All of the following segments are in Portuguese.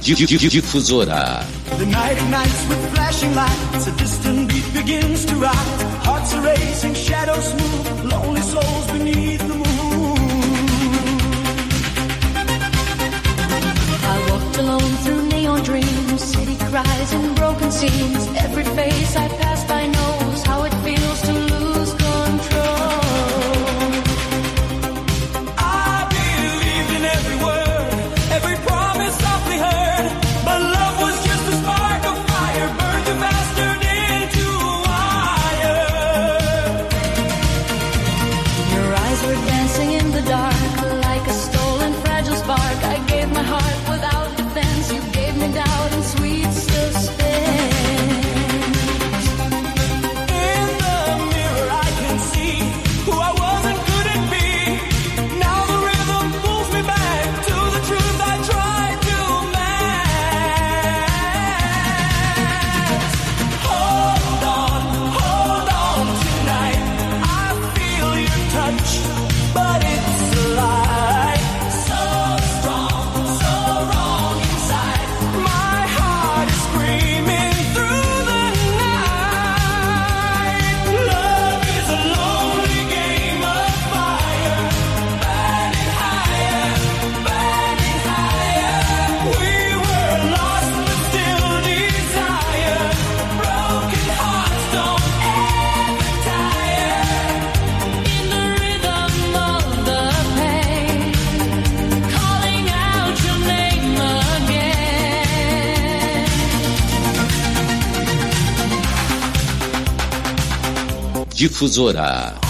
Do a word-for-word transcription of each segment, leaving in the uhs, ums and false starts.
Difusora. The night ignites with flashing lights, a distant beat begins to rise. Hearts are racing, shadows move, lonely souls beneath the moon. I walked alone through neon dreams, city cries and broken scenes. Every face I pass by knows how it feels to lose control. I believed in every word, every promise softly heard, but love was just a spark of fire, burned too fast, turned into wire. Your eyes were dancing in the dark, like a stolen fragile spark. I gave my heart without defense, you gave me doubt and sweet suspense. In the mirror I can see who I was and couldn't be. Now the rhythm pulls me back to the truth I tried to mask. Hold on, hold on tonight. I feel your touch, but it's a lie. So strong, so wrong inside. My heart is screaming through the night. Love is a lonely game of fire, burning higher, burning higher. We were lost but still desire. Broken hearts don't ever tire. In the rhythm of the pain, calling out your name again. Difusora.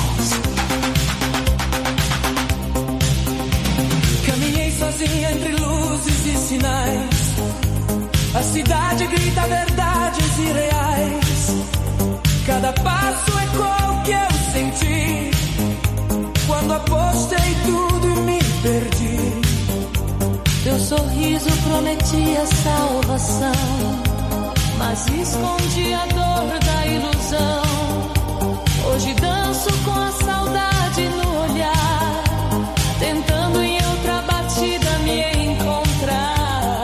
Caminhei sozinha entre luzes e sinais. A cidade grita verdades irreais. Cada passo ecoa o que eu senti. Quando apostei tudo e me perdi. Teu sorriso prometia salvação, mas escondia a dor da ilusão. Hoje danço com a saudade no olhar, tentando em outra batida me encontrar.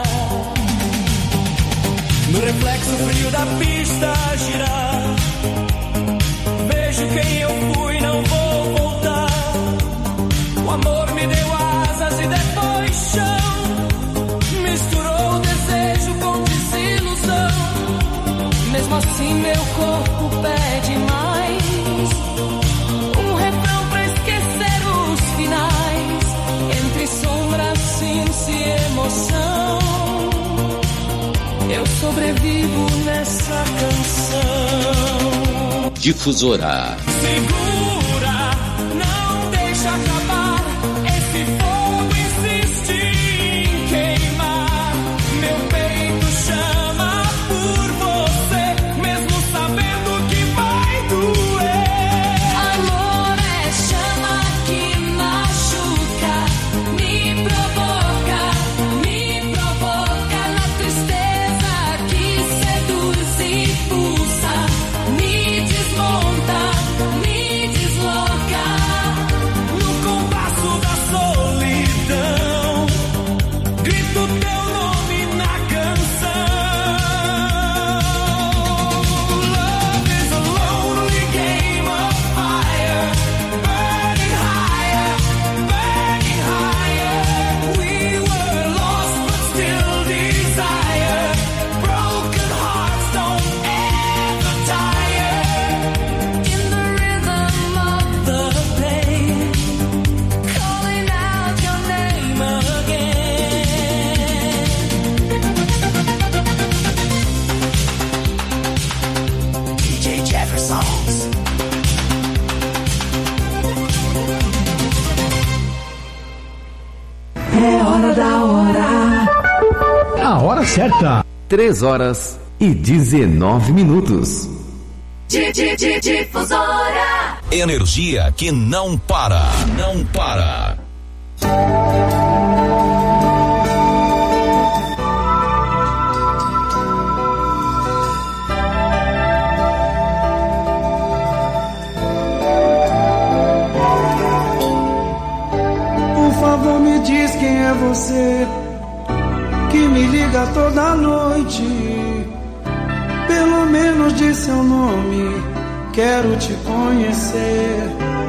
No reflexo frio da pista a girar, vejo quem eu fui, não vou voltar. O amor me deu asas e depois chão, misturou desejo com desilusão. Mesmo assim meu corpo pede mais, um refrão pra esquecer os finais. Entre sombra, cinza e emoção, eu sobrevivo nessa canção. Difusora. Segura, não deixa acabar. Esse fogo insiste em queimar. Meu peito chama por você, mesmo sabendo que vai doer. Amor é chama que machuca, me provoca, me provoca na tristeza que seduz e pulsa, me desmonta, me desloca. No compasso da solidão, grito teu nome na canção. Love is a lonely game of fire, burning higher, burning higher. We were lost but still desire. Broken hearts don't ever tire. in the rhythm of The pain, calling out your name again. D J Jeffersons. É hora da hora. A hora certa. Três horas e dezenove minutos. Difusora. Energia que não para, não para. Por favor, me diz quem é você que me liga liga toda noite, pelo menos de seu nome quero te conhecer.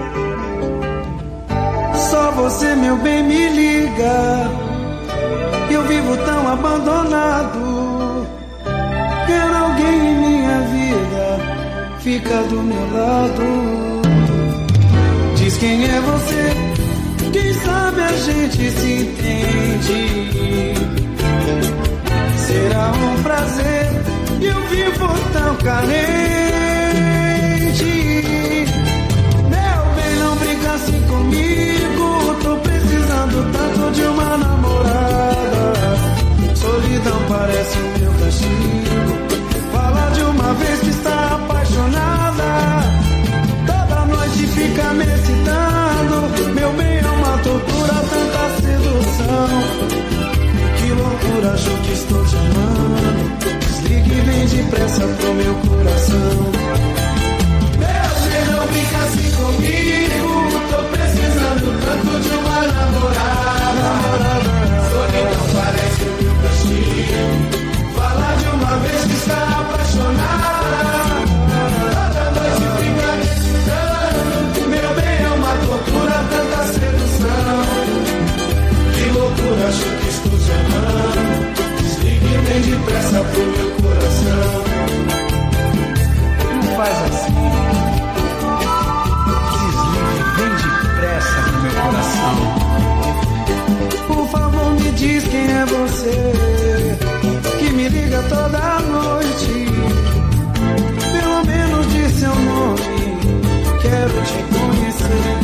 Só você, meu bem, me liga. Eu vivo tão abandonado. Quero alguém em minha vida, fica do meu lado. Diz quem é você, quem sabe a gente se entende. Será um prazer, eu vivo tão carente. Meu bem, não brinca assim comigo, tô precisando tanto de uma namorada. Solidão parece o meu castigo. Fala de uma vez que está apaixonada. Toda noite fica me excitando. Meu bem, é uma tortura, tanta sedução. Que loucura, acho que estou te amando. Desligue e vem depressa pro meu coração. Meu bem, não fica assim comigo, tô precisando tanto de uma namorada. Solidão parece o meu castigo. Fala de uma vez que está apaixonada. Toda noite fica me excitando. Meu bem, é uma tortura, tanta sedução. Que loucura, acho que estou te amando. Desligue e vem depressa pro meu coração. Não faz assim. Desligue e vem depressa pro meu coração. Por favor, me diz quem é você, que me liga toda noite. Pelo menos diz seu nome, quero te conhecer.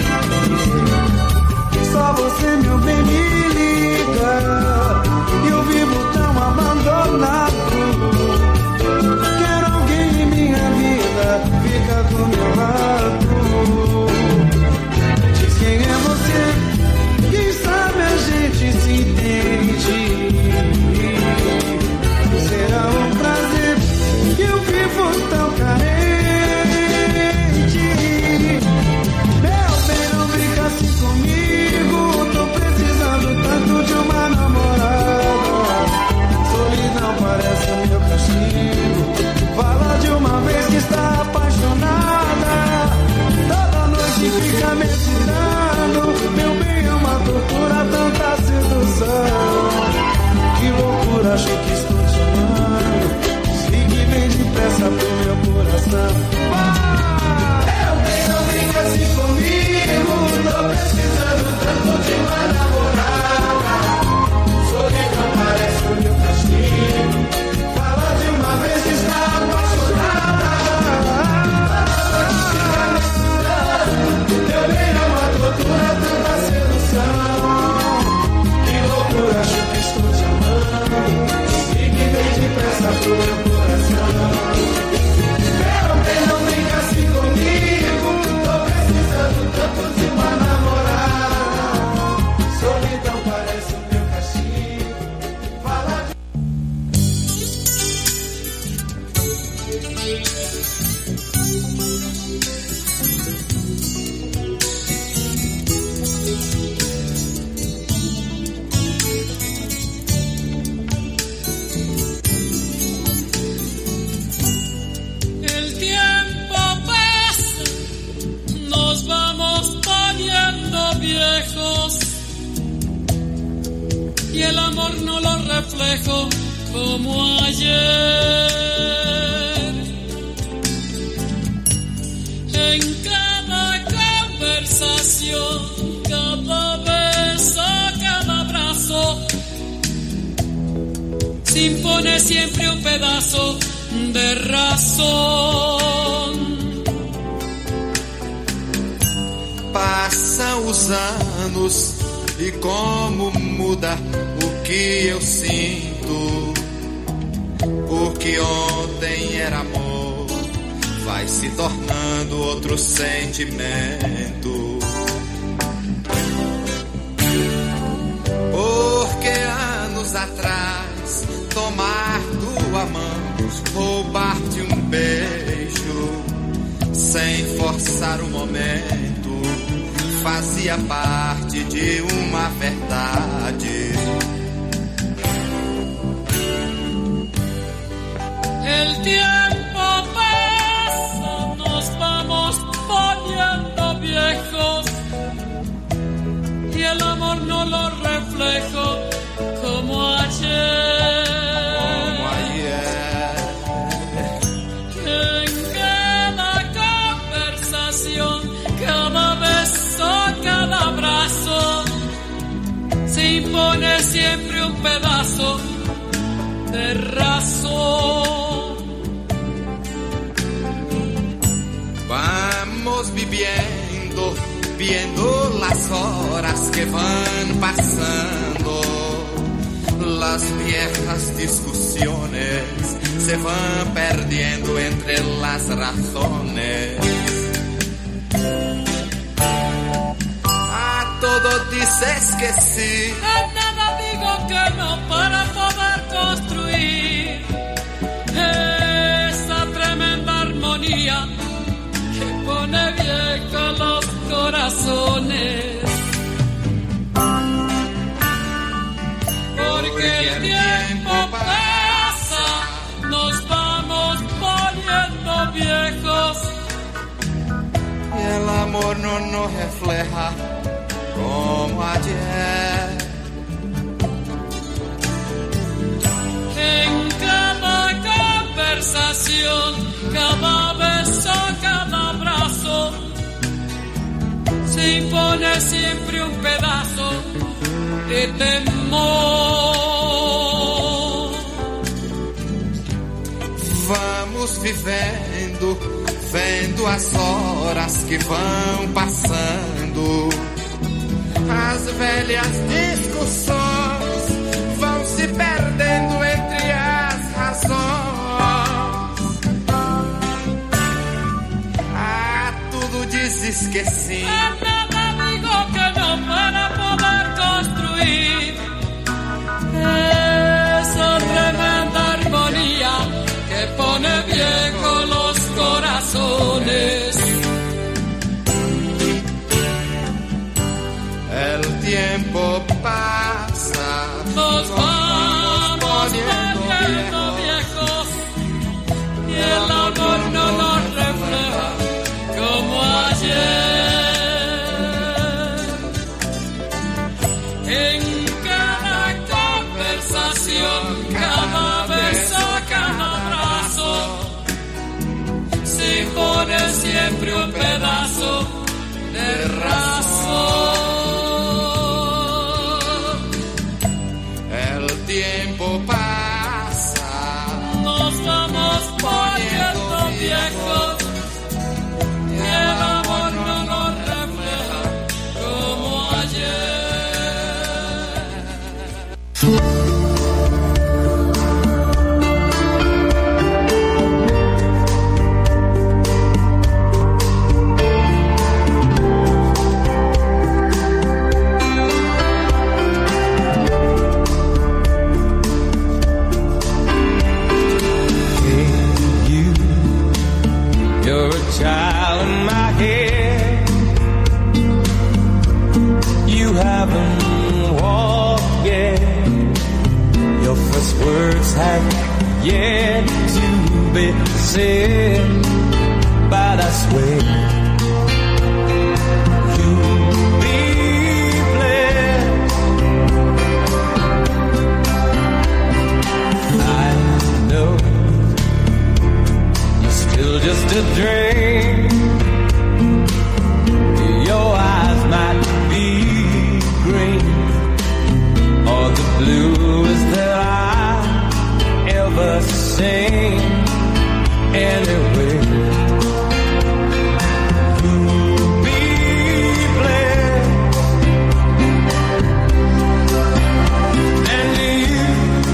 Só você, meu bem, me liga. Eu vivo tão abandonado. Quero alguém em minha vida, fica do meu lado. Diz quem é você, quem sabe a gente se entende. Será um prazer, eu vivo tão carente. Meu bem, não brinca assim comigo, tô precisando tanto de uma namorada. Solidão parece o meu castigo. Fala de uma vez que está apaixonada. Toda noite fica me excitando. Meu bem, é uma tortura, tanta sedução. Que loucura, acho que estou te amando. Desligue e vem depressa pro meu coração. Meu bem, não brinca assim comigo, tô precisando tanto de uma namorada. Solidão parece o meu castigo. Fala de uma vez que está apaixonada. Meu bem, é uma tortura, tanta sedução. Que loucura, acho que estou te amando. Desligue e vem depressa pro meu coração. Meu bem, não brinca assim comigo, tô precisando tanto de uma namorada. Solidão parece o meu castigo. Fala de... El tiempo pasa, nos vamos poniendo viejos y el amor no lo reflejo como ayer. En cada conversación, cada beso, cada abrazo, se impone siempre un pedazo de razón. Passam os anos e como muda o que eu sinto. O que ontem era amor vai se tornando outro sentimento. Porque anos atrás tomar tua mão, roubar-te um beijo, sem forçar o momento, fazia parte de uma verdade. el tiempo pasa, nos vamos poniendo viejos y el amor no lo reflejo como ayer. Como ayer. En cada conversación, cada beso, cada abrazo, se impone siempre un pedazo de razón. Vamos viviendo, viendo las horas que van pasando. Las viejas discusiones se van perdiendo entre las razones. A todo dices que sí, A nada digo que no para poder construir esa tremenda armonía que pone viejos los corazones. Porque el tiempo pasa, nos vamos poniendo viejos y el amor no nos refleja como ayer. en cada conversación, cada beso, cada abrazo, se impone siempre un pedazo de temor. Vamos vivendo, vendo as horas que vão passando. As velhas discussões vão se perdendo entre as razões. Ah, tudo dizes que sim. A nada digo que no para poder construir esa tremenda armonía que pone viejo los corazones. El tiempo pasa, Nos vamos poniendo poniendo viejos y el amor no nos refleja como ayer. En cada conversación, cada beso, cada abrazo, se impone siempre un pedazo de razón. el tiempo pasa, Nos vamos poniendo viejos y el amor no nos refleja como ayer. You're a child in my head. You haven't walked yet. Your first words have yet to be said. But I swear you'll be blessed. I know still just a dream. Your eyes might be green or the bluest that I ever seen. Anyway, you'll be blessed, and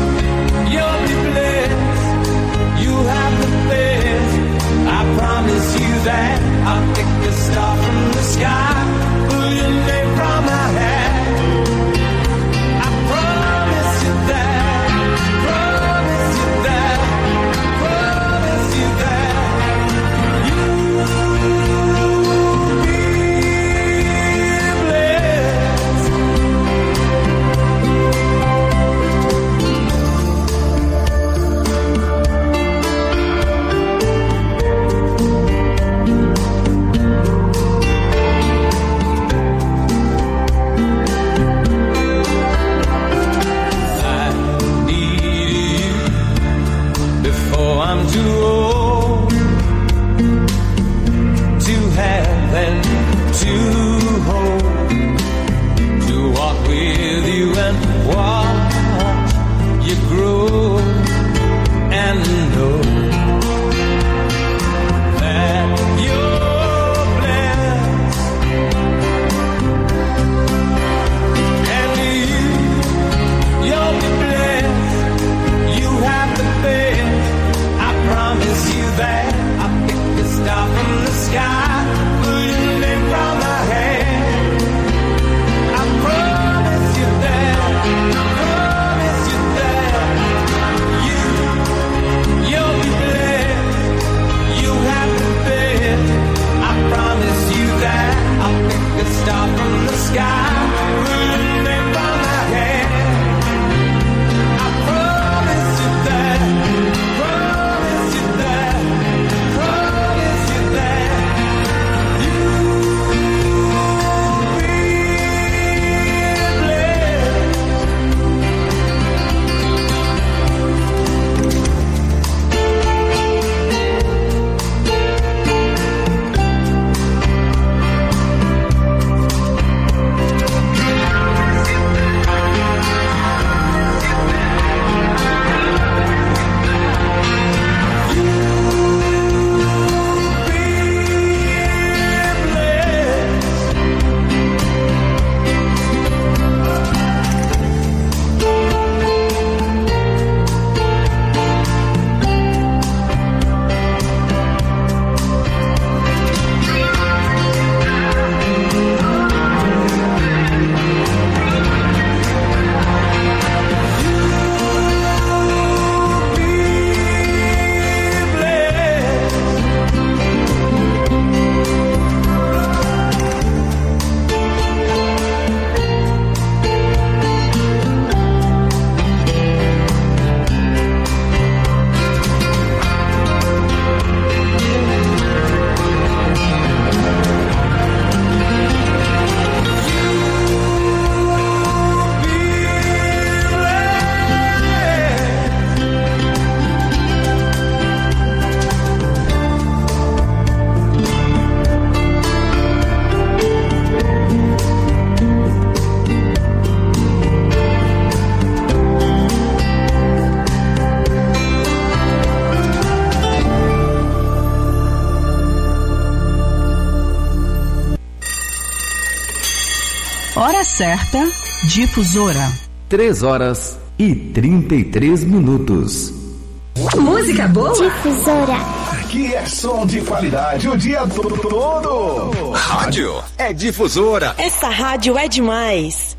you, you'll be blessed. You have the best. I promise certa, Difusora. Três horas e trinta e três minutos. Música boa? Difusora. Aqui é som de qualidade o dia todo. Rádio é Difusora. Essa rádio é demais.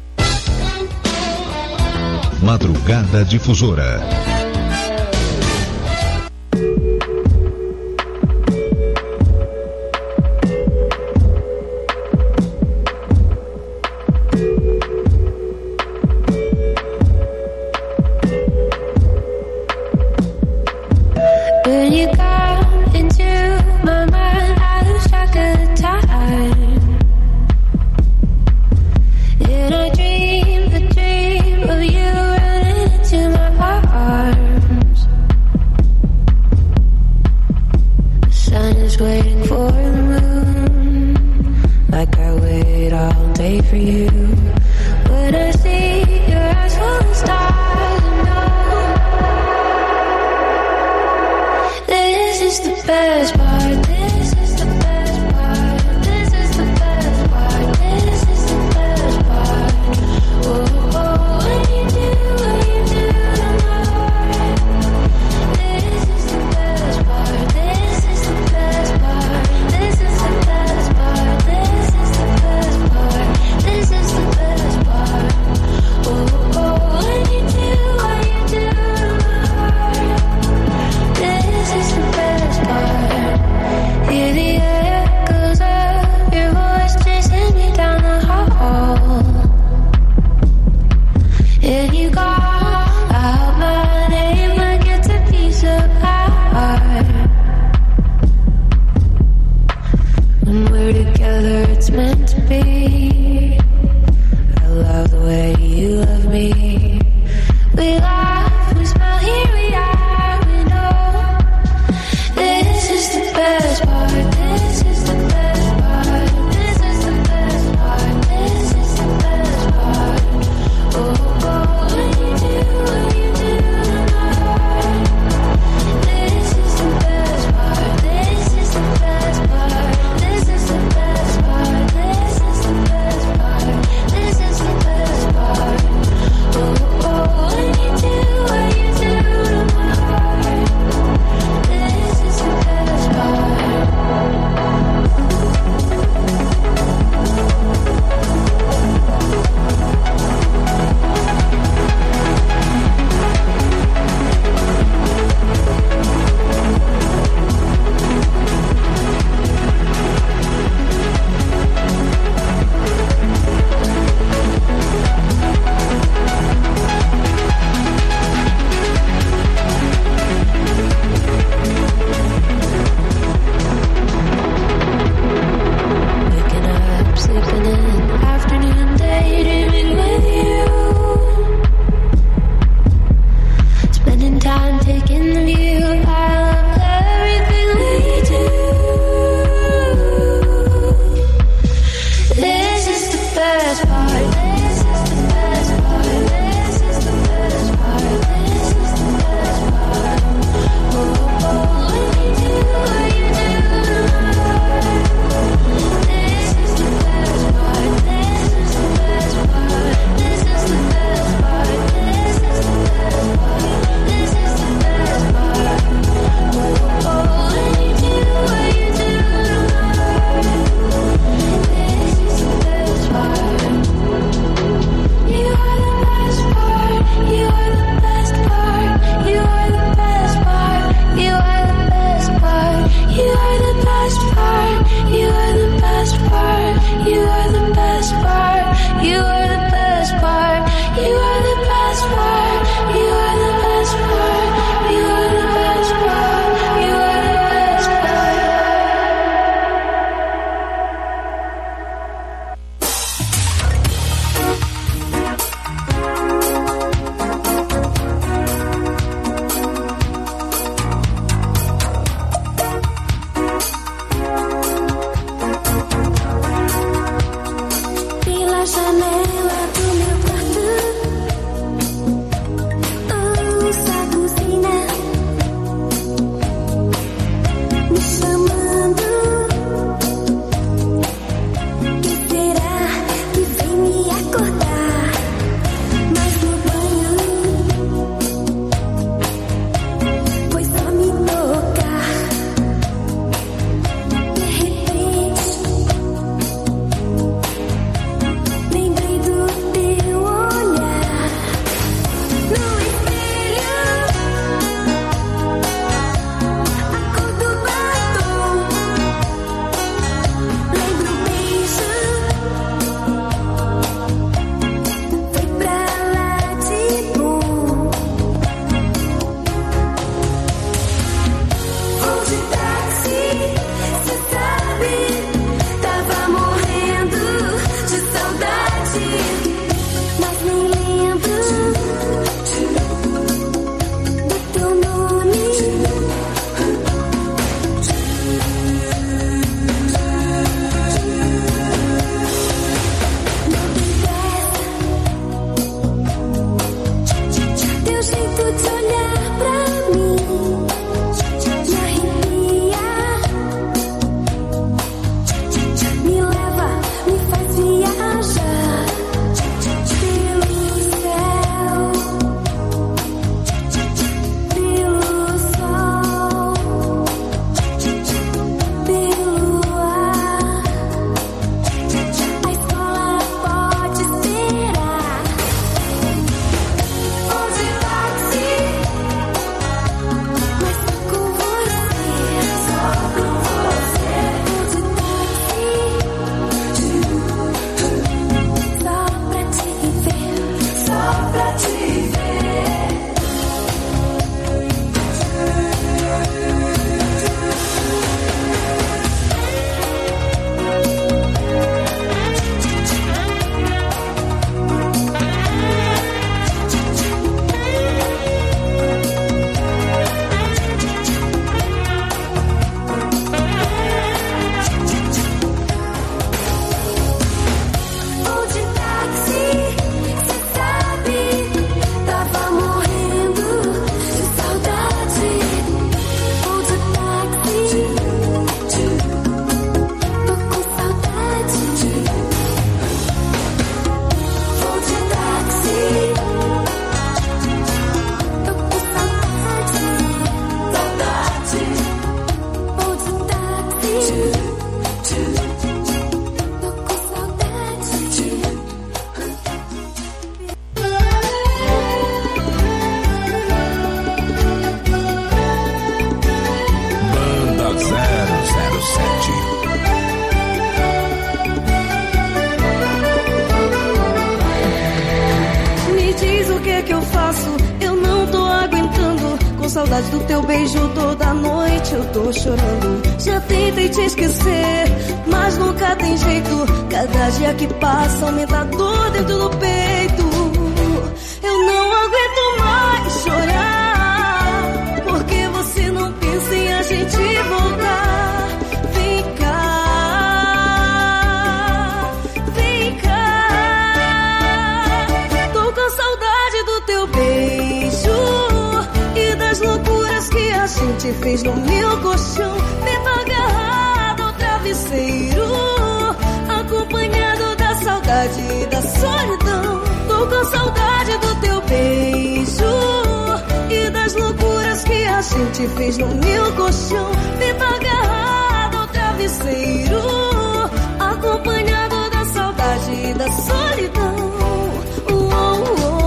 Madrugada Difusora. When you got into my mind, I lose track of time. And I dream the dream of you running into my arms. The sun is waiting for the moon, like I wait all day for you. When I see your eyes full of stars, I know this is the best part, this is the best part, this is the best part, this is the best part. Oh, oh, what you do, what you do to my heart. This is the best part, this is the best part, this is the best part, this is the best part, this is the best part. Oh, oh, what you do, what you do to my heart. This is the best part. saudade do teu beijo toda noite, eu tô chorando. Já tentei te esquecer, mas nunca tem jeito. Cada dia que passa aumenta a dor dentro do peito. Eu não aguento mais chorar, porque você não pensa em a gente voltar. Vem cá, vem cá. Tô com saudade do teu beijo e das loucuras que a gente fez no meu colchão. Dedo agarrado ao travesseiro, acompanhado da saudade e da solidão. Tô com saudade do teu beijo e das loucuras que a gente fez no meu colchão. Dedo agarrado ao travesseiro, acompanhado da saudade e da solidão. Oh,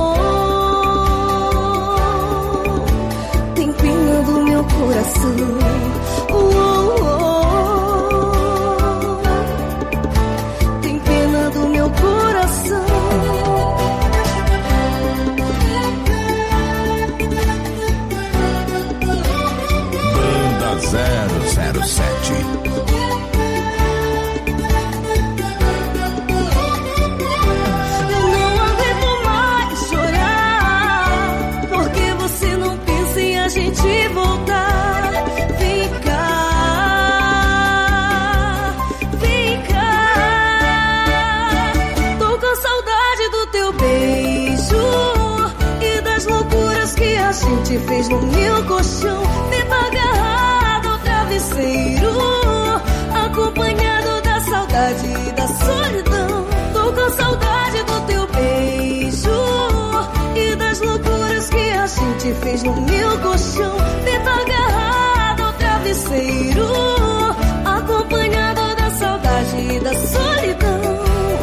oh, oh. Tem pena do meu coração. Oh, oh, oh. Tem pena do meu coração. zero zero sete. Eu não aguento mais chorar, porque você não pensa em a gente voltar. Vem cá, vem cá. Tô com saudade do teu beijo e das loucuras que a gente fez no meu colchão. Dedo agarrado ao travesseiro, acompanhado da saudade e da solidão. Tô com saudade do teu beijo e das loucuras que a gente fez no meu colchão. Dedo agarrado ao travesseiro, acompanhado da saudade e da solidão.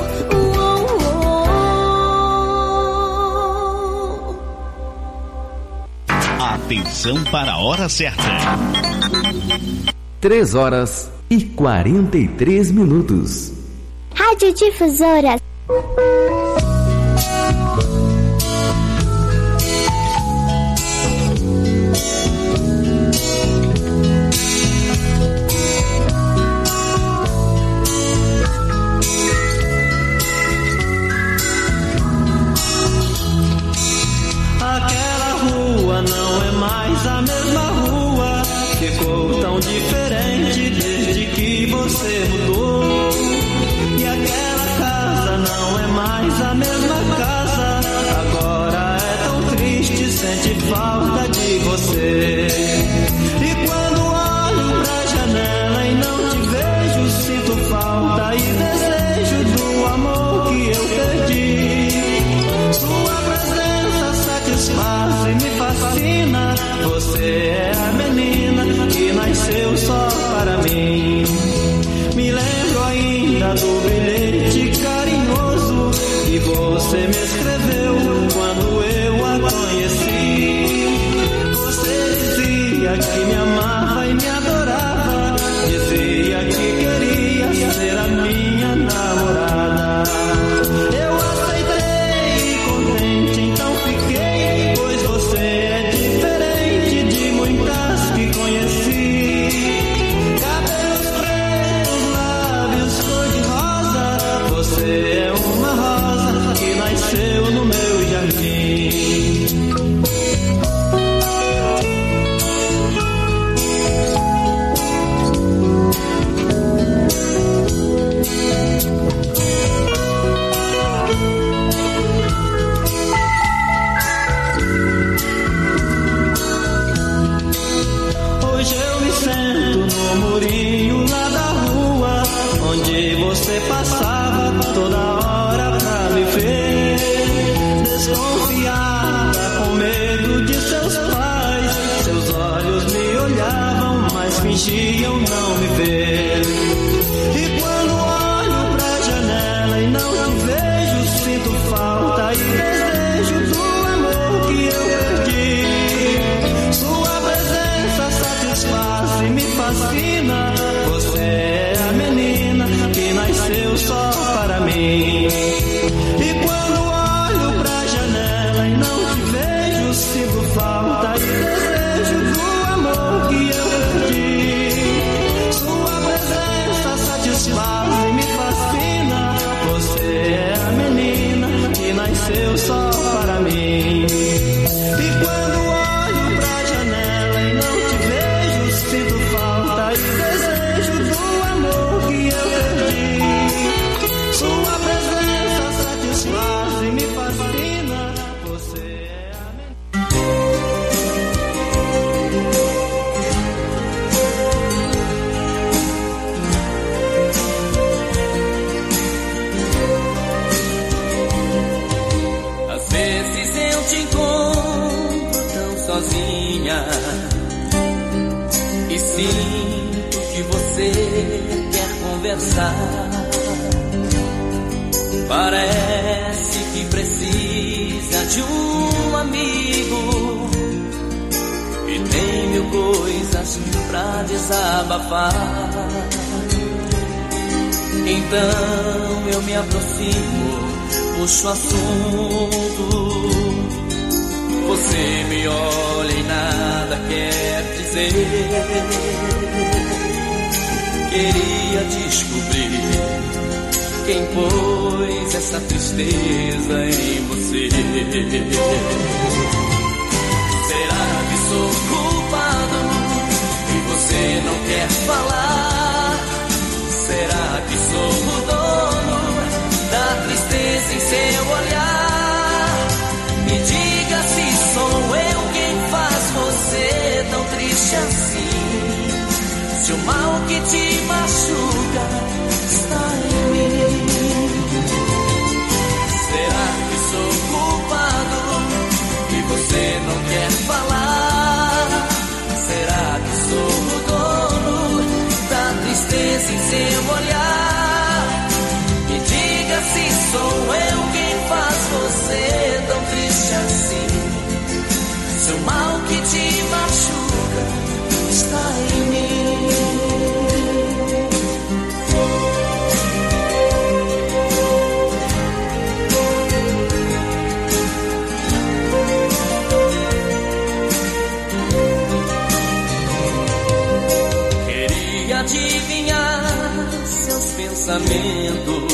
Atenção para a hora certa. Três horas e quarenta e três minutos. Rádio Difusora. Aquela rua não é mais a mesma rua, ficou tão diferente desde que você mudou. E aquela casa não é mais a mesma casa, agora é tão triste, sente falta de você. E quando olho pra janela e não te vejo, sinto falta e desejo do amor que eu perdi. Sua presença satisfaz e me fascina, você é a menina que nasceu só para mim. Me lembro ainda do bilhete carinhoso que você me escreveu quando eu a conheci. Você dizia que me amava e me adorava, dizia que queria ser a minha namorada. Eu aceitei e contente então fiquei, pois você é diferente de muitas que conheci. Cabelos pretos, lábios cor de rosa, você é uma rosa que nasceu no meu jardim. Hoje eu me sento no murinho lá da rua, onde você passava toda hora pra me ver. Desconfiada, com medo de seus pais, seus olhos me olhavam, mas fingiam não me ver. E quando olho pra janela e não te vejo, sinto falta e desejo do amor que eu perdi. Sua presença satisfaz e me fascina, você é a menina que nasceu só para mim. E quando olho pra janela e não te vejo, sinto falta e desejo conversar. Parece que precisa de um amigo e tem mil coisas pra desabafar. Então eu me aproximo, puxo o assunto. Você me olha e nada quer dizer. Queria descobrir quem pôs essa tristeza em você. Será que sou culpado e você não quer falar? Será que sou o dono da tristeza em seu olhar? Me diga se sou eu quem faz você tão triste assim. Se o mal que te machuca está em mim. Será que sou culpado e você não quer falar? Será que sou o dono da tristeza em seu olhar? Me diga se sou eu quem faz você tão triste assim. Se o mal que te machuca está em mim. Adivinhar seus pensamentos,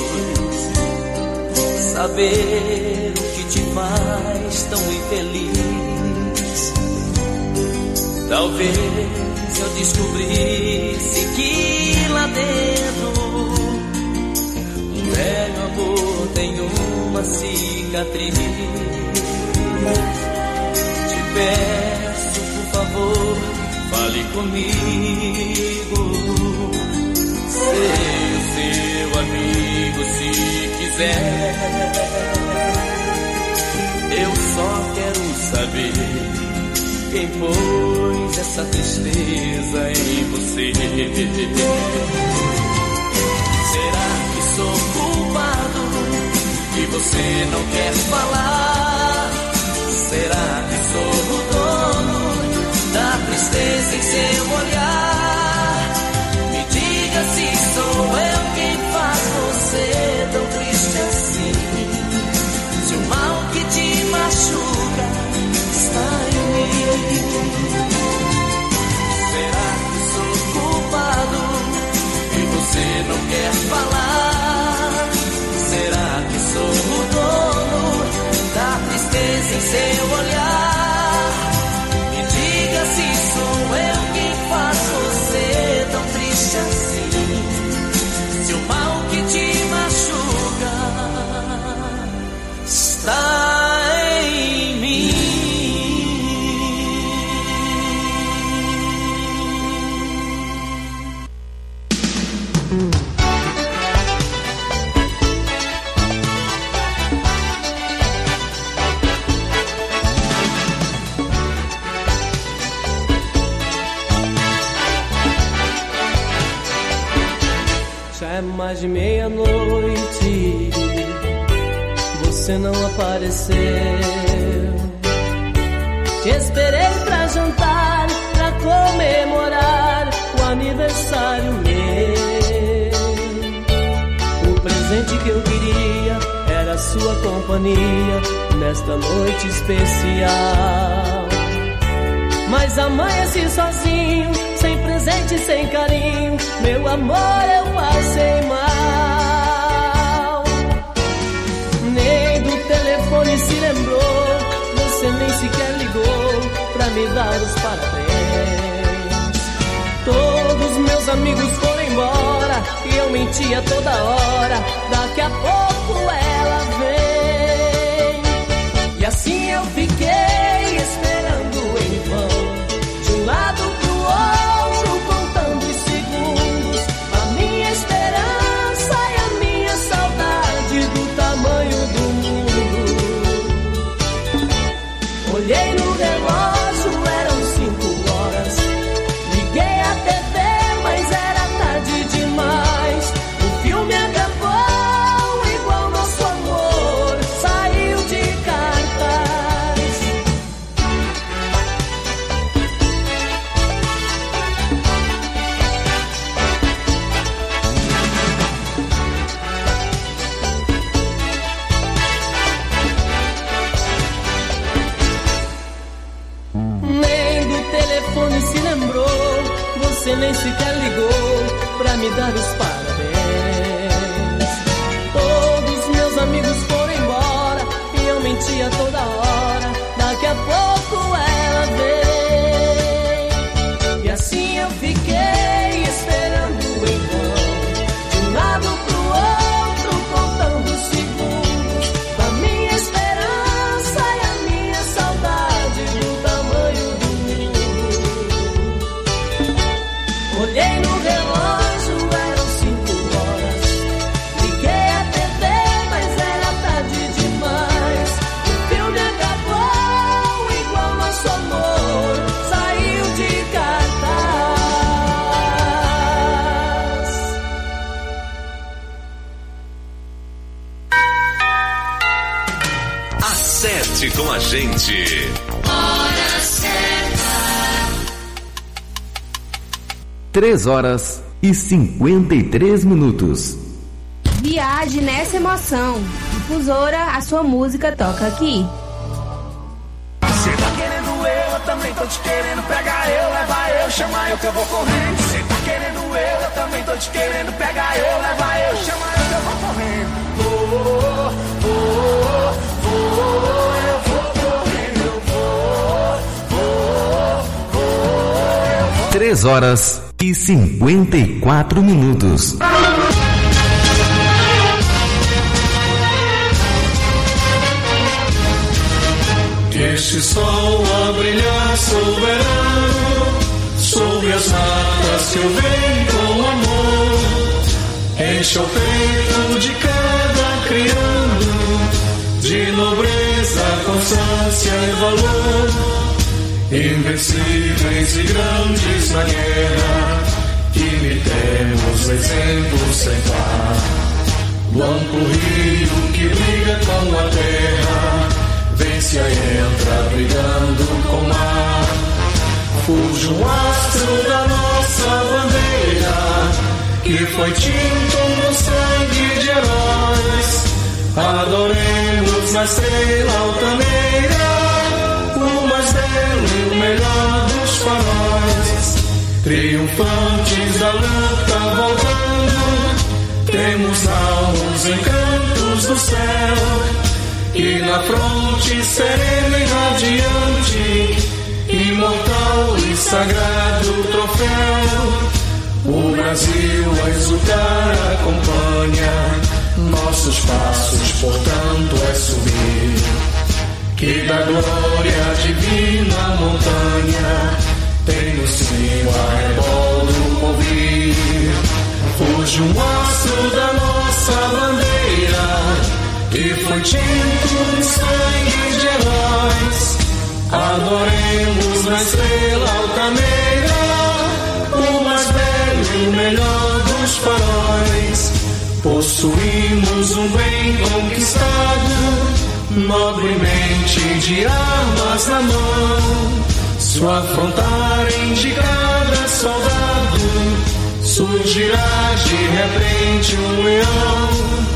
saber o que te faz tão infeliz. Talvez eu descobrisse que lá dentro um velho amor tem uma cicatriz. Te peço, por favor, fale comigo. Sei o seu amigo se quiser. Eu só quero saber quem pôs essa tristeza em você. Será que sou culpado e você não quer falar? Será que sou o dono da tristeza em seu olhar? Me diga se sou eu quem faz você tão triste assim. Se o mal que te machuca está em mim. Será que sou culpado e você não quer falar? Será que sou o dono da tristeza em seu olhar? Me diga se sou eu quem faz você tão triste assim. Se o mal que te machuca está em mim. Já é mais de meia-noite, você não apareceu. Te esperei pra jantar, pra comemorar o aniversário meu. O presente que eu queria era a sua companhia nesta noite especial. Mas amanheci sozinho, sem presente, sem carinho. Meu amor, eu passei mal. Nem do telefone se lembrou, você nem sequer ligou pra me dar os parabéns. Todos meus amigos foram embora e eu mentia toda hora. Daqui a pouco ela vem. E assim eu fiquei esperando em vão, de um lado pro outro, contando os segundos. A minha esperança e a minha saudade do tamanho do mundo. Olhei no relógio, eram cinco horas. Liguei a T V, mas era tarde demais. você nem sequer ligou pra me dar os parabéns. Todos meus amigos foram embora e eu mentia toda hora. Daqui a pouco ela veio e assim eu fiquei esperando em vão, de um lado pro outro contando segundos da minha esperança e a minha saudade do tamanho do mundo. Olhei no relógio, eram cinco horas. Liguei a T V, mas era tarde demais. O filme acabou, igual nosso amor saiu de cartaz. Acerte com a gente. Hora certa. Três horas e cinquenta e três minutos. Viaje nessa emoção. Difusora, a sua música toca aqui. Cê tá querendo eu, eu também tô te querendo. Pega eu, leva eu, chama eu que eu vou correndo. Cê tá querendo eu, eu também tô te querendo. Pega eu, leva eu, chama eu que eu vou correndo. Vou, vou, vou, eu vou correndo. Eu vou, vou, vou, eu vou. Três horas e cinquenta e quatro minutos. Este sol a brilhar soberano sobre as matas que eu venho com amor, enche o peito de cada criando de nobreza, constância e valor, invencíveis e grandes na guerra, que lhe temos exemplo sem par, do amplo rio que briga com a terra, vence e entra brigando com o mar. Fuge um astro da nossa bandeira, que foi tinto no sangue de heróis. Adoremos na estrela altaneira, o mais belo e o melhor dos faróis. Triunfantes da luta voltando, temos alvos encantos do céu. E na fronte serena e radiante, imortal e sagrado troféu, o Brasil a exultar acompanha nossos passos, portanto é subir, que da glória divina montanha tem no cimo a rebol do porvir. Fuge um astro da nossa bandeira, que foi tinto no sangue de heróis. Adoremos na estrela altaneira, o mais belo e o melhor dos faróis. Possuímos um bem conquistado, nobremente de armas na mão. Sua fronteira de cada soldado, surgirá de repente um leão.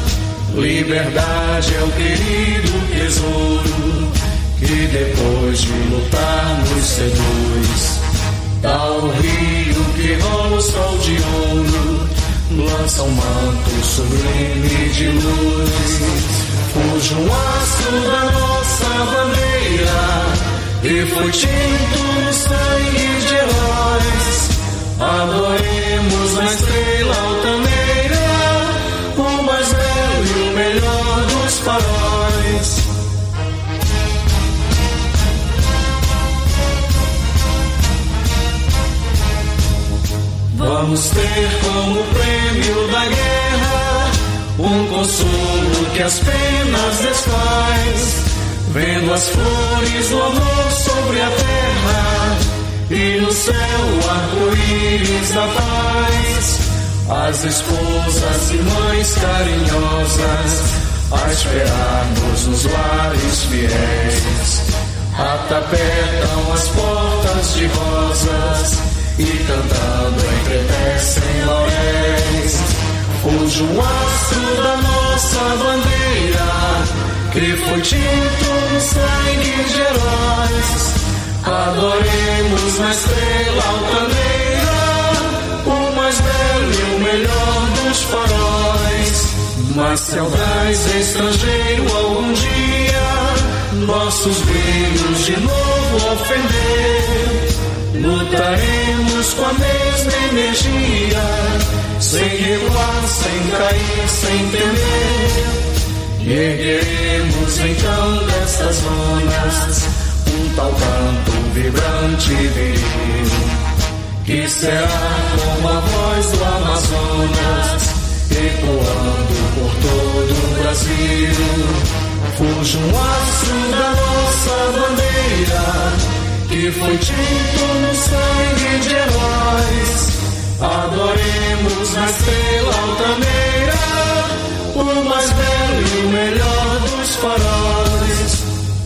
Liberdade é o querido tesouro, que depois de lutar nos seduz. Tal rio que rola o sol de ouro, lança um manto sublime de luz. Fuge um astro da nossa bandeira, e foi tinto no sangue de heróis. Adoremos na estrela altaneira, o mais belo e o melhor dos faróis. Vamos ter como prêmio da guerra um consolo que as penas desfaz, vendo as flores do amor sobre a terra e no céu o arco-íris da paz. As esposas e mães carinhosas a esperar-nos nos lares fiéis, atapetam as portas de rosas e cantando entretecem lauréis. Fuge um astro da nossa bandeira, que foi tinto no sangue de heróis. Adoremos na estrela altaneira, Mas se audaz estrangeiro algum dia nossos brilhos de novo ofender, lutaremos com a mesma energia, sem recuar, sem cair, sem temer. E ergueremos então dessas zonas um tal canto vibrante e viril, que será como a voz do Amazonas, ecoando por todo o Brasil. Fuja um aço da nossa bandeira, que foi tinto no sangue de heróis. Adoremos na estrela altaneira o mais belo e o melhor dos faróis.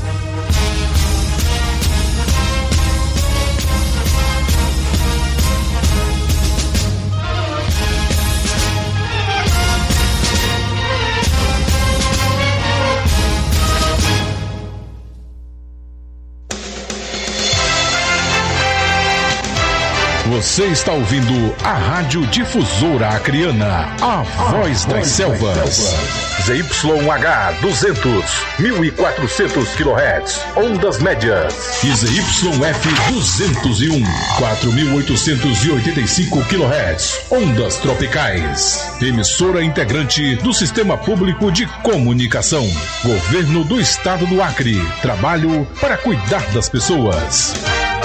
Você está ouvindo a Rádio Difusora Acreana, a voz das selvas. Z Y H duzentos, mil e quatrocentos quilohertz, ondas médias. E Z Y F duzentos e um, quatro mil oitocentos e oitenta e cinco quilohertz, ondas tropicais. Emissora integrante do Sistema Público de Comunicação. Governo do Estado do Acre. Trabalho para cuidar das pessoas.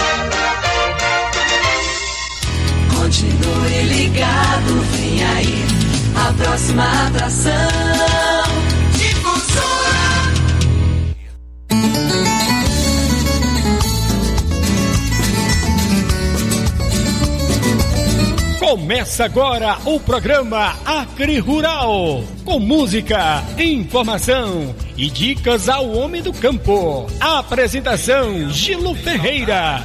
Continue ligado, vem aí a próxima atração. Difusora. Começa agora o programa Acre Rural, com música, informação e dicas ao homem do campo. Apresentação Gilo Ferreira.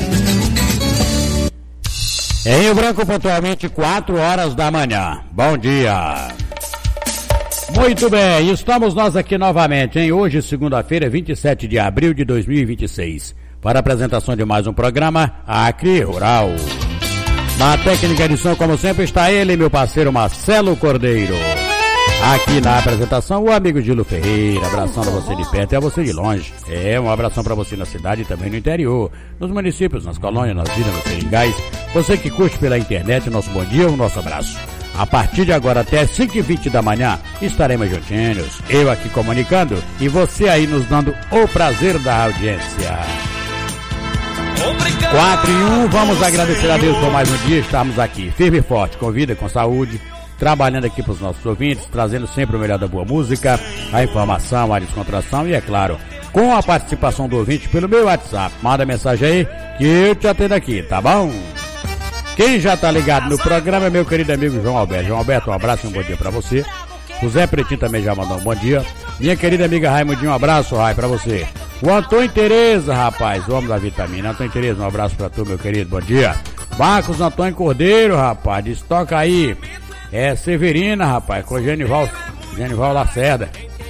Em Rio Branco, pontualmente quatro horas da manhã. Bom dia. Muito bem, estamos nós aqui novamente, hein? Hoje, segunda-feira, vinte e sete de abril de dois mil e vinte e seis, para a apresentação de mais um programa Acre Rural. Na técnica de som, como sempre, está ele, meu parceiro Marcelo Cordeiro. Aqui na apresentação, o amigo Gilo Ferreira, abração pra você de perto e a você de longe. É, um abração pra você na cidade e também no interior, nos municípios, nas colônias, nas vilas, nos seringais. Você que curte pela internet, nosso bom dia, o nosso abraço. A partir de agora até cinco e vinte da manhã, estaremos juntinhos. Eu aqui comunicando e você aí nos dando o prazer da audiência. quatro e um, vamos agradecer a Deus por mais um dia, estarmos aqui, firme e forte, com vida, com saúde, trabalhando aqui para os nossos ouvintes, trazendo sempre o melhor da boa música, a informação, a descontração e, é claro, com a participação do ouvinte pelo meu WhatsApp. Manda mensagem aí que eu te atendo aqui, tá bom? Quem já tá ligado no programa é meu querido amigo João Alberto. João Alberto, um abraço e um bom dia para você. O Zé Pretinho também já mandou um bom dia. Minha querida amiga Raimundinho, um abraço, Rai, pra você. O Antônio Tereza, rapaz, o homem da vitamina. Antônio Tereza, um abraço pra tu, meu querido, bom dia. Marcos Antônio Cordeiro, rapaz, destoca aí. É Severina, rapaz, com o Genival, Genival Lacerda.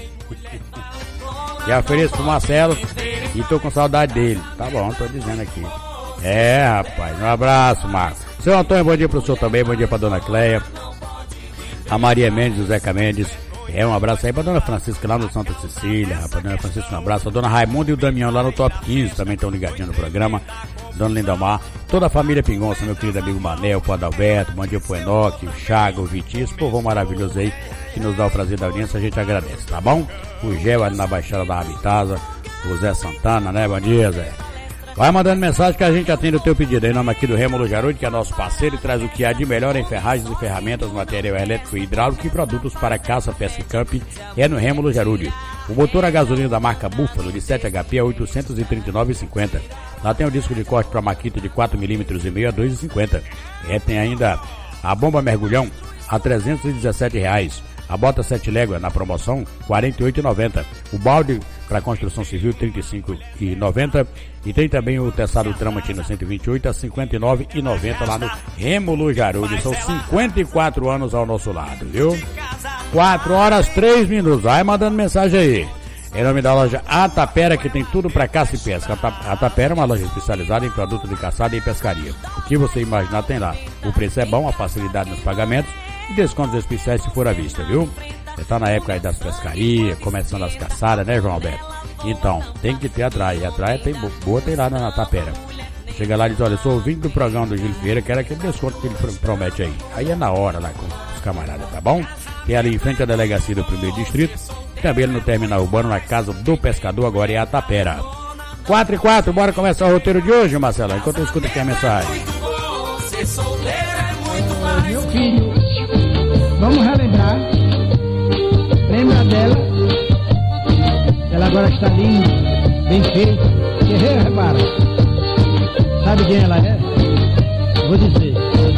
E ofereço pro Marcelo e tô com saudade dele. Tá bom, tô dizendo aqui. É, rapaz, um abraço, Marcos. Seu Antônio, bom dia pro senhor também, bom dia pra dona Cleia. A Maria Mendes, o Zeca Mendes. É, um abraço aí pra dona Francisca lá no Santa Cecília, rapaz. Dona Francisca, um abraço. A dona Raimunda e o Damião lá no Top quinze também estão ligadinhos no programa. Dona Lindamar, toda a família Pingonça, meu querido amigo Manel, o Adalberto, bom dia pro Enoque, o Chaga, o Vitinho, esse povo maravilhoso aí que nos dá o prazer da audiência, a gente agradece, tá bom? O Gel ali na Baixada da Rabitasa, o Zé Santana, né? Bom dia, Zé. Vai mandando mensagem que a gente atende o teu pedido. Em nome aqui do Rêmulo Jarude, que é nosso parceiro e traz o que há de melhor em ferragens e ferramentas, material elétrico e hidráulico e produtos para caça, pesca e camping. É no Rêmulo Jarude. O motor a gasolina da marca Búfalo de sete H P é oitocentos e trinta e nove reais e cinquenta centavos. Lá tem o disco de corte para maquita de quatro milímetros e meio a dois reais e cinquenta centavos. É, tem ainda a bomba mergulhão a trezentos e dezessete reais. A bota sete léguas na promoção, quarenta e oito reais e noventa centavos. O balde para construção civil, trinta e cinco reais e noventa centavos. E tem também o testado Tramontina cento e vinte e oito a cinquenta e nove reais e noventa centavos lá no Rêmulo Jarude. São cinquenta e quatro anos ao nosso lado, viu? quatro horas, três minutos. Vai mandando mensagem aí. Em nome da loja Atapera, que tem tudo para caça e pesca. A Atapera é uma loja especializada em produtos de caçada e pescaria. O que você imaginar tem lá. O preço é bom, a facilidade nos pagamentos e descontos especiais se for à vista, viu? Tá na época aí das pescarias, começando as caçadas, né, João Alberto? Então, tem que ter a traia. E a traia tem boa, tem lá na Tapera. Chega lá e diz, olha, eu sou ouvinte do programa do Gil Vieira, quero aquele desconto que ele promete aí. Aí é na hora lá com os camaradas, tá bom? Tem ali em frente à delegacia do primeiro distrito, também no terminal urbano, na casa do pescador, agora é a Tapera. quatro e quatro, bora começar o roteiro de hoje, Marcelo, enquanto eu escuto aqui a mensagem. Meu filho, vamos relembrar. Lembra dela? Ela agora está linda, bem feita. Guerreira, repara. Sabe quem ela é? Vou dizer.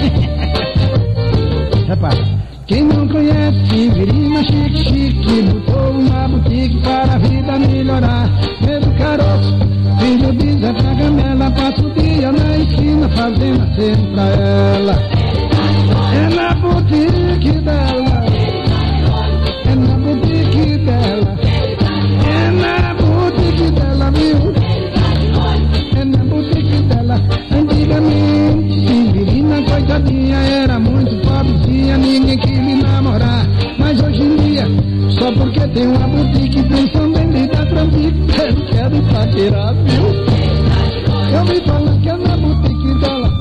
Repara. Quem não conhece Severina Chique Chique, botou uma boutique para a vida melhorar. Pedro Caroço, filho de Zé Fragamela, passa o dia na esquina fazendo aceno pra ela. É na boutique dela, é na boutique dela, é na boutique dela, viu? É na boutique dela. Antigamente, Severina, coitadinha, era muito pobrezinha, ninguém queria namorar. Mas hoje em dia, só porque tem uma boutique, pensando em me dar trambique, eu quero paquerar, viu? Eu me falo que é na boutique dela,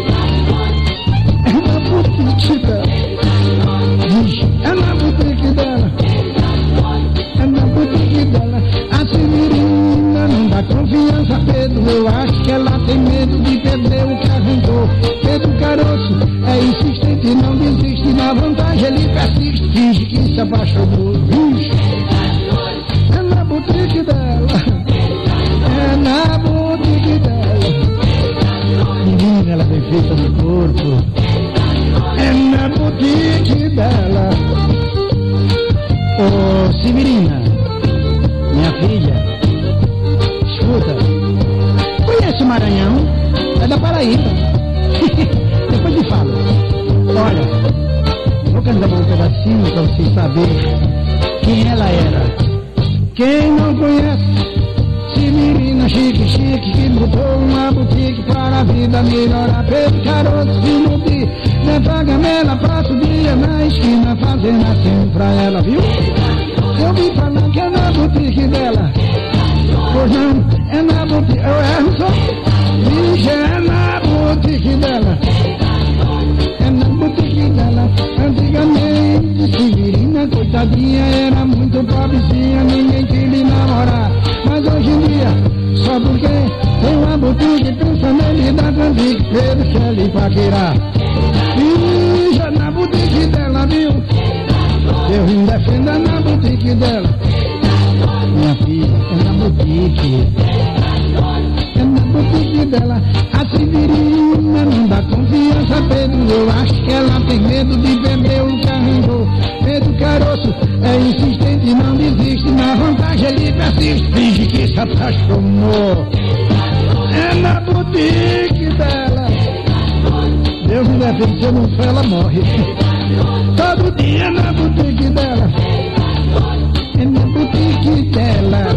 é na boutique dela, é na boutique dela, é na boutique dela. A Severina não dá confiança, Pedro, eu acho que ela tem medo de perder o que arrancou. Pedro Caroço é insistente, não desiste, na vantagem ele persiste, finge que se apaixonou. É na boutique dela, é na boutique dela. Menina, ela é feita no corpo, é na boutique dela. Ô, Severina, minha filha, escuta, conhece o Maranhão? É da Paraíba. Depois te falo. Olha, vou cantar um pedacinho pra vocês saberem quem ela era. Quem não conhece Severina Chique Chique, que botou uma boutique para a vida melhorar. Pedro Caroço, filho de Zé Fragamela, passa o dia na esquina fazendo assim pra ela, viu? Eu vi falar que é na boutique dela. Pois não, é na boutique, eu erro só. Vixe, é na boutique dela, é na boutique dela. Antigamente, Severina, coitadinha, era muito pobrezinha, ninguém queria namorar. Mas hoje em dia, só porque tem uma boutique, pensa nele da trambique, Pedro quer lhe paquerar. Vixe, é na boutique dela, viu? Eu vim defender na boutique dela. Minha filha, é na boutique, é na boutique dela. A Severina não dá confiança, Pedro, eu acho que ela tem medo de perder o que arrancou. Pedro Caroço é insistente, não desiste, na vantagem ele persiste, finge que se apaixonou. É na boutique dela. Deus me defende, se eu não for, ela morre. Todo dia na boutique dela, é na boutique dela.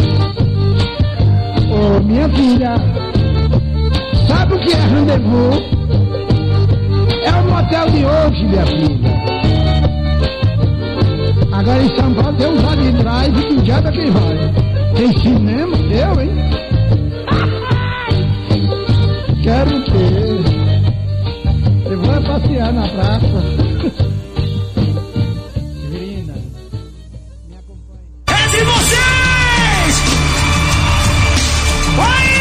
Ô, minha filha, sabe o que é rendezvous? É o motel de hoje, minha filha. Agora em São Paulo tem um vale de trás e que diabo é quem vai? Tem cinema? Eu, hein? Quero ter. Eu vou passear na praça. Severina, me acompanhe. É de vocês! Aí!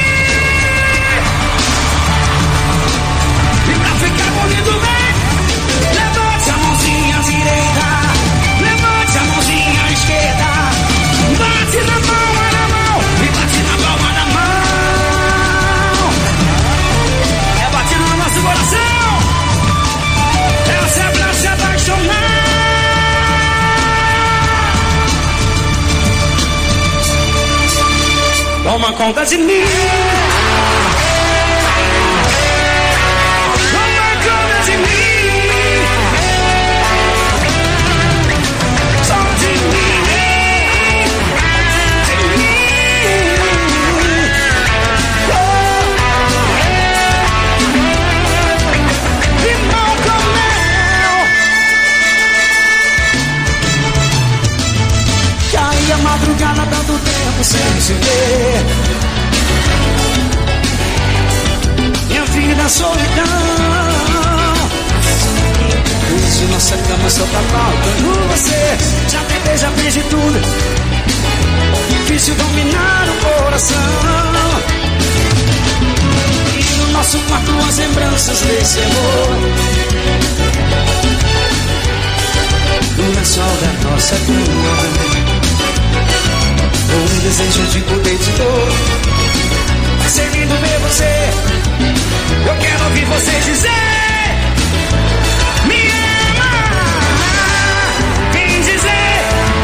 E pra ficar bonito bem, levante a mãozinha direita, levante a mãozinha esquerda, bate na palma da mão e bate na palma da mão. É batido no nosso coração. Essa é pra se apaixonar. Toma conta de mim. Toma conta de mim. Só de mim. De mim. Oh. já fiz de tudo. Difícil dominar o coração. E no nosso quarto as lembranças desse amor. No lençol da nossa cama, um desejo de poder te dor. Vai ser lindo ver você. Eu quero ouvir você dizer: me ama. Vem dizer.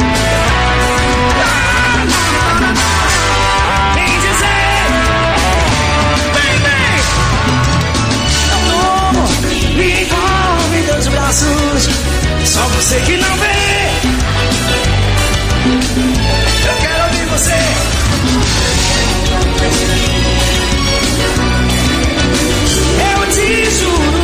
Vem dizer. Vem, vem. Amor, me envolve em teus braços. Só você que não vê. Eu quero ouvir você. Eu te juro,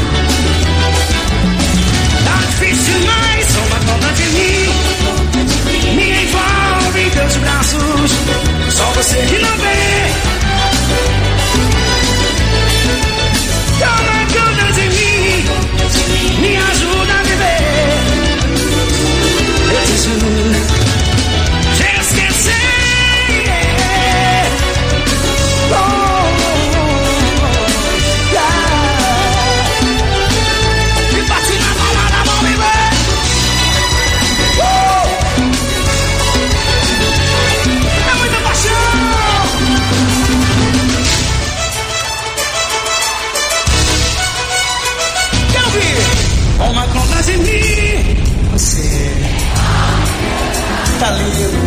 tá difícil, mas toma conta de mim. Me envolve em teus braços. Só você que não vê. Toma conta de mim. Me ajuda a viver. Eu te juro, já esqueci. Oh, oh, yeah. Me bate na palma da mão e vai. Uh! É muita paixão. Quero ouvir. Toma conta de mim. Você tá lindo.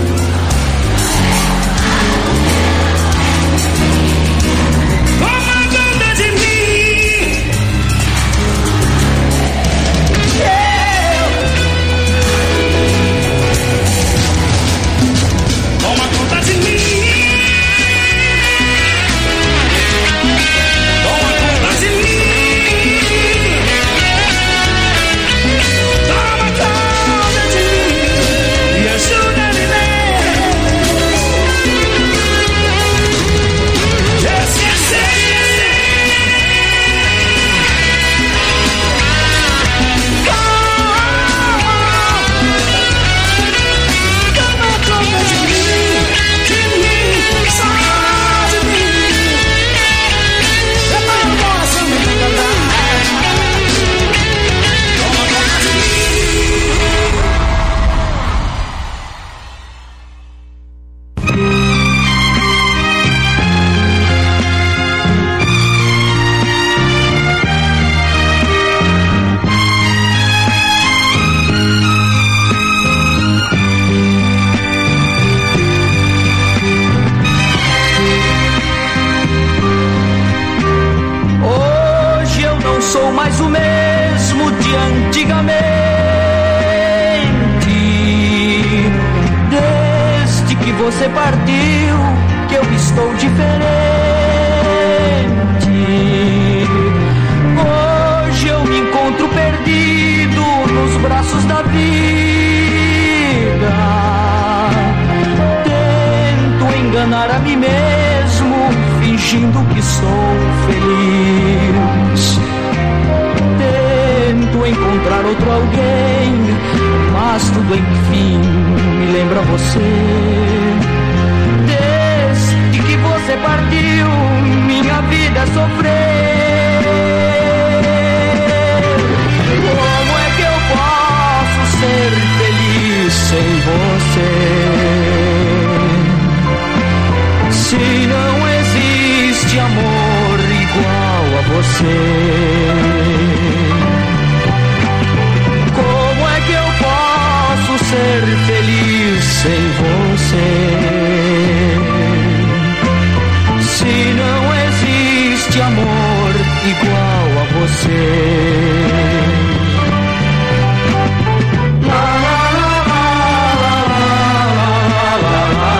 Toma conta de mim. Yeah. Toma conta de mim. Toma conta de mim. Toma conta de mim. Me ajuda a viver. Já esqueci. Toma conta de mim, de mim, só de mim. Eu tô no coração me encantar. Toma conta de mim. Hoje eu não sou mais o mesmo de antigamente. Desde que você partiu, que eu estou diferente. Hoje eu me encontro perdido nos braços da vida. Tento enganar a mim mesmo, fingindo que sou feliz. Tento encontrar outro alguém, mas tudo enfim me lembra você. Desde que você partiu, minha vida é sofrer. Como é que eu posso ser feliz sem você? Se não existe amor igual a você. Como é que eu posso ser feliz sem você? Se não existe amor igual a você. La, la, la, la, la, la, la,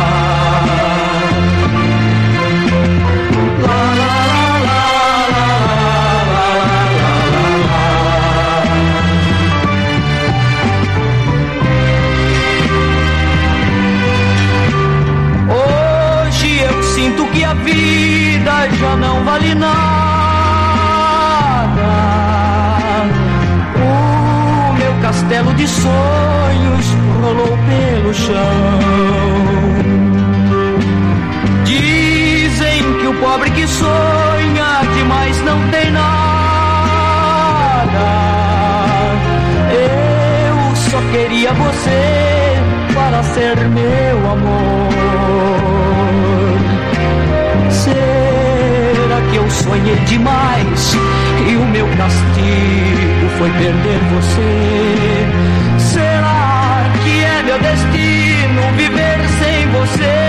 la, la, hoje eu sinto que a vida já não vale nada. O meu castelo de sonhos rolou chão. Dizem que o pobre que sonha demais não tem nada. Eu só queria você para ser meu amor. Será que eu sonhei demais e o meu castigo foi perder você? Será que é meu destino viver sem você?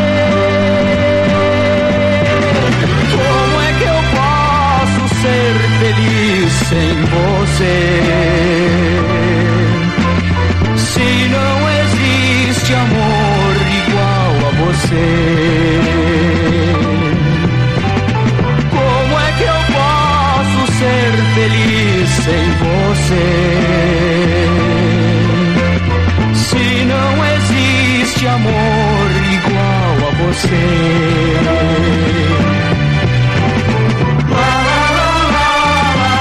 Como é que eu posso ser feliz sem você? Se não existe amor igual a você. Como é que eu posso ser feliz sem você? Se não existe amor igual a você.